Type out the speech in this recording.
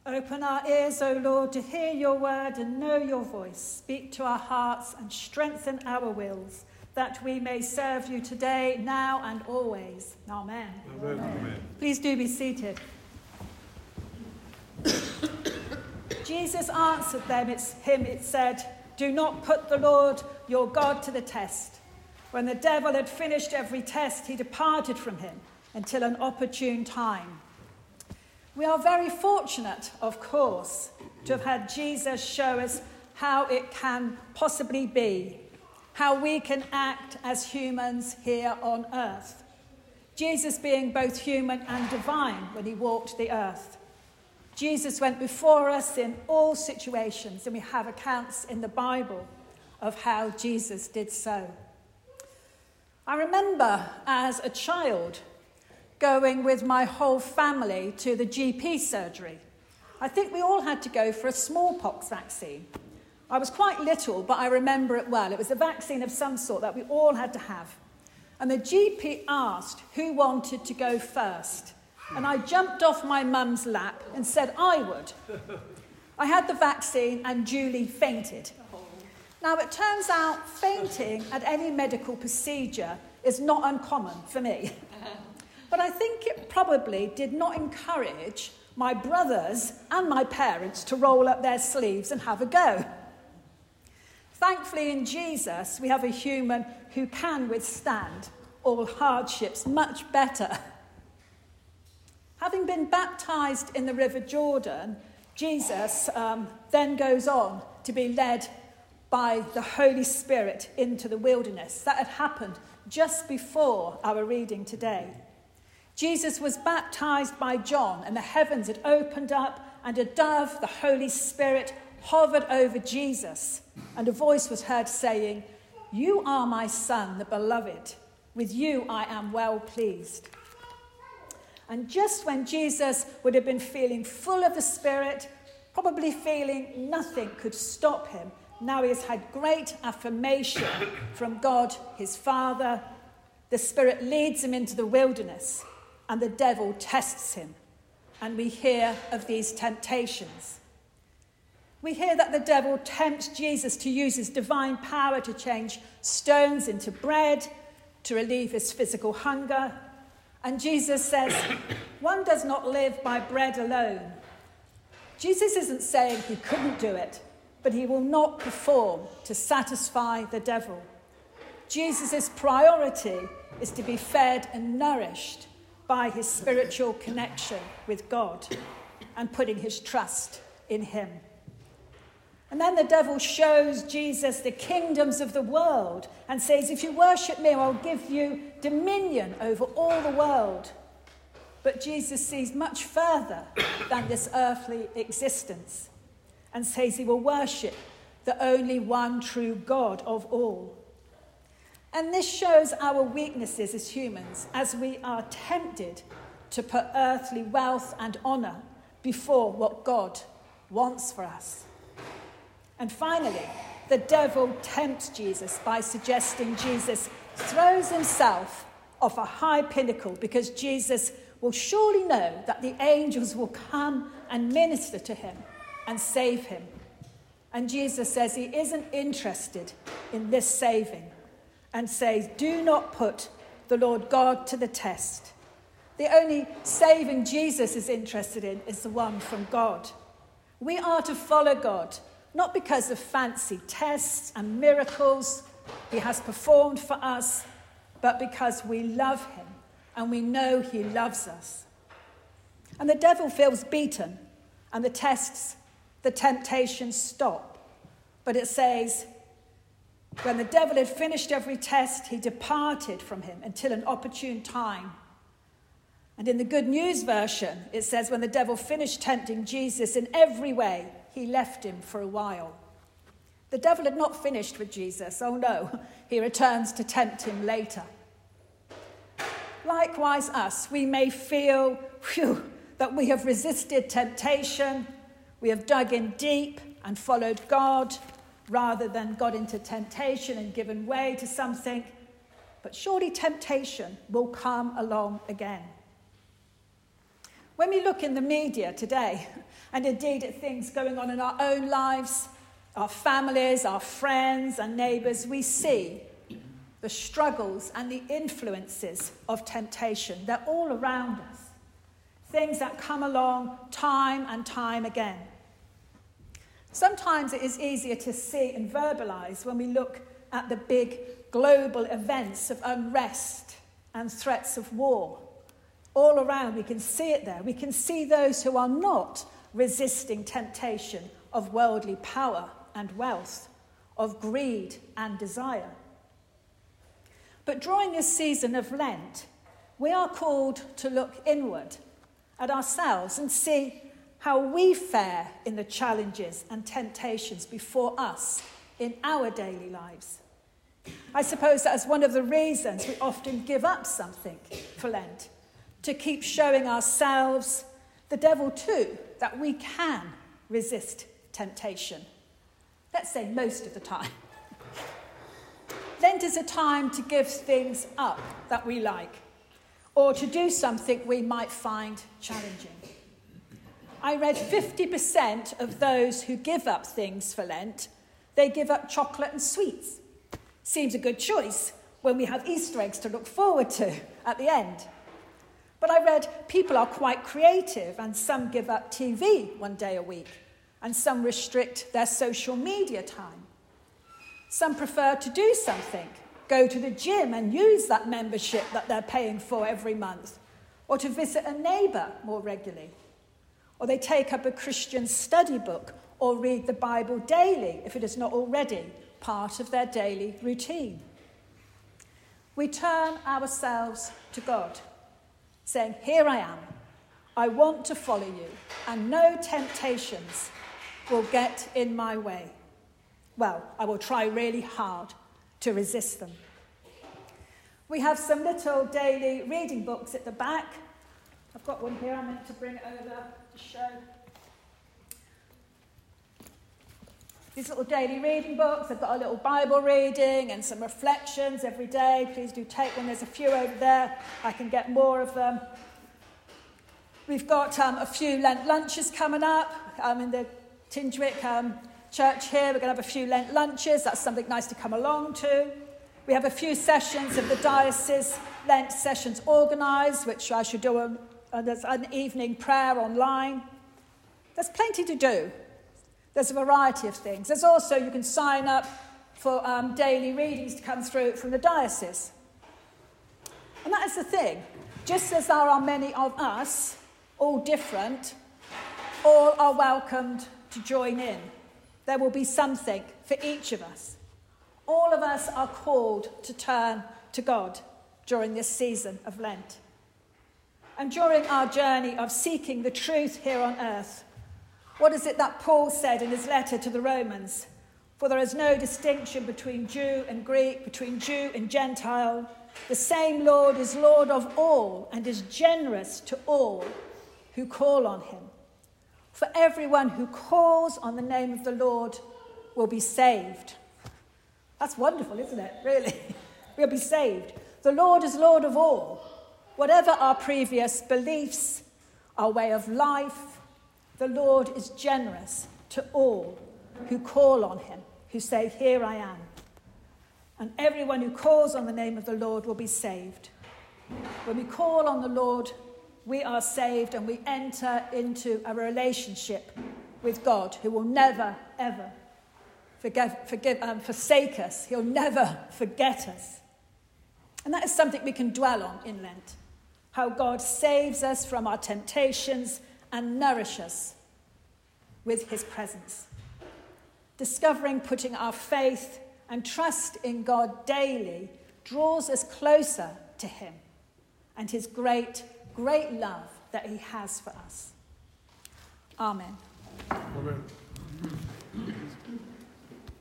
Open our ears, O Lord, to hear your word and know your voice. Speak to our hearts and strengthen our wills, that we may serve you today, now and always. Amen. Amen. Amen. Please do be seated. Jesus answered them, it said, "Do not put the Lord your God to the test." When the devil had finished every test, he departed from him until an opportune time. We are very fortunate, of course, to have had Jesus show us how it can possibly be, how we can act as humans here on earth. Jesus being both human and divine when he walked the earth. Jesus went before us in all situations, and we have accounts in the Bible of how Jesus did so. I remember as a child going with my whole family to the GP surgery. I think we all had to go for a smallpox vaccine. I was quite little, but I remember it well. It was a vaccine of some sort that we all had to have. And the GP asked who wanted to go first. And I jumped off my mum's lap and said I would. I had the vaccine and Julie fainted. Now, it turns out fainting at any medical procedure is not uncommon for me. But I think it probably did not encourage my brothers and my parents to roll up their sleeves and have a go. Thankfully, in Jesus, we have a human who can withstand all hardships much better. Having been baptized in the River Jordan, Jesus then goes on to be led by the Holy Spirit into the wilderness. That had happened just before our reading today. Jesus was baptized by John, and the heavens had opened up, and a dove, the Holy Spirit, hovered over Jesus. And a voice was heard saying, "You are my son, the beloved. With you I am well pleased." And just when Jesus would have been feeling full of the Spirit, probably feeling nothing could stop him, now he has had great affirmation from God, his Father. The Spirit leads him into the wilderness, and the devil tests him. And we hear of these temptations. We hear that the devil tempts Jesus to use his divine power to change stones into bread, to relieve his physical hunger. And Jesus says, one does not live by bread alone. Jesus isn't saying he couldn't do it, but he will not perform to satisfy the devil. Jesus' priority is to be fed and nourished by his spiritual connection with God and putting his trust in him. And then the devil shows Jesus the kingdoms of the world and says, if you worship me, I'll give you dominion over all the world. But Jesus sees much further than this earthly existence and says he will worship the only one true God of all. And this shows our weaknesses as humans, as we are tempted to put earthly wealth and honour before what God wants for us. And finally, the devil tempts Jesus by suggesting Jesus throws himself off a high pinnacle because Jesus will surely know that the angels will come and minister to him and save him. And Jesus says he isn't interested in this saving and says, do not put the Lord God to the test. The only saving Jesus is interested in is the one from God. We are to follow God, not because of fancy tests and miracles he has performed for us, but because we love him and we know he loves us. And the devil feels beaten, and the tests, the temptations stop. But it says, when the devil had finished every test, he departed from him until an opportune time. And in the Good News version, it says, when the devil finished tempting Jesus in every way, he left him for a while. The devil had not finished with Jesus. Oh no, he returns to tempt him later. Likewise us, we may feel that we have resisted temptation, we have dug in deep and followed God rather than got into temptation and given way to something. But surely temptation will come along again. When we look in the media today, and indeed at things going on in our own lives, our families, our friends and neighbours, we see the struggles and the influences of temptation. They're all around us. Things that come along time and time again. Sometimes it is easier to see and verbalise when we look at the big global events of unrest and threats of war. All around, we can see it there. We can see those who are not resisting temptation of worldly power and wealth, of greed and desire. But during this season of Lent, we are called to look inward at ourselves and see how we fare in the challenges and temptations before us in our daily lives. I suppose that is one of the reasons we often give up something for Lent, to keep showing ourselves, the devil too, that we can resist temptation. Let's say most of the time. Lent is a time to give things up that we like, or to do something we might find challenging. I read 50% of those who give up things for Lent, they give up chocolate and sweets. Seems a good choice when we have Easter eggs to look forward to at the end. But I read people are quite creative, and some give up TV one day a week, and some restrict their social media time. Some prefer to do something, go to the gym and use that membership that they're paying for every month, or to visit a neighbour more regularly. Or they take up a Christian study book or read the Bible daily if it is not already part of their daily routine. We turn ourselves to God, saying, "Here I am. I want to follow you, and no temptations will get in my way. Well, I will try really hard to resist them." We have some little daily reading books at the back. I've got one here. I meant to bring it over to show. These little daily reading books. I've got a little Bible reading and some reflections every day. Please do take one. There's a few over there. I can get more of them. We've got a few Lent lunches coming up in the Tindwick church here. We're going to have a few Lent lunches. That's something nice to come along to. We have a few sessions of the diocese Lent sessions organised, which I should do. There's an evening prayer online. There's plenty to do. There's a variety of things. There's also, you can sign up for daily readings to come through from the diocese. And that is the thing. Just as there are many of us, all different, all are welcomed to join in. There will be something for each of us. All of us are called to turn to God during this season of Lent. And during our journey of seeking the truth here on earth, what is it that Paul said in his letter to the Romans? For there is no distinction between Jew and Greek, between Jew and Gentile. The same Lord is Lord of all and is generous to all who call on him. For everyone who calls on the name of the Lord will be saved. That's wonderful, isn't it? Really. We'll be saved. The Lord is Lord of all. Whatever our previous beliefs, our way of life, the Lord is generous to all who call on him, who say, "Here I am." And everyone who calls on the name of the Lord will be saved. When we call on the Lord, we are saved and we enter into a relationship with God, who will never, ever forsake us. He'll never forget us. And that is something we can dwell on in Lent. How God saves us from our temptations and nourishes us with his presence. Discovering putting our faith and trust in God daily draws us closer to him and his great, great love that he has for us. Amen. Amen.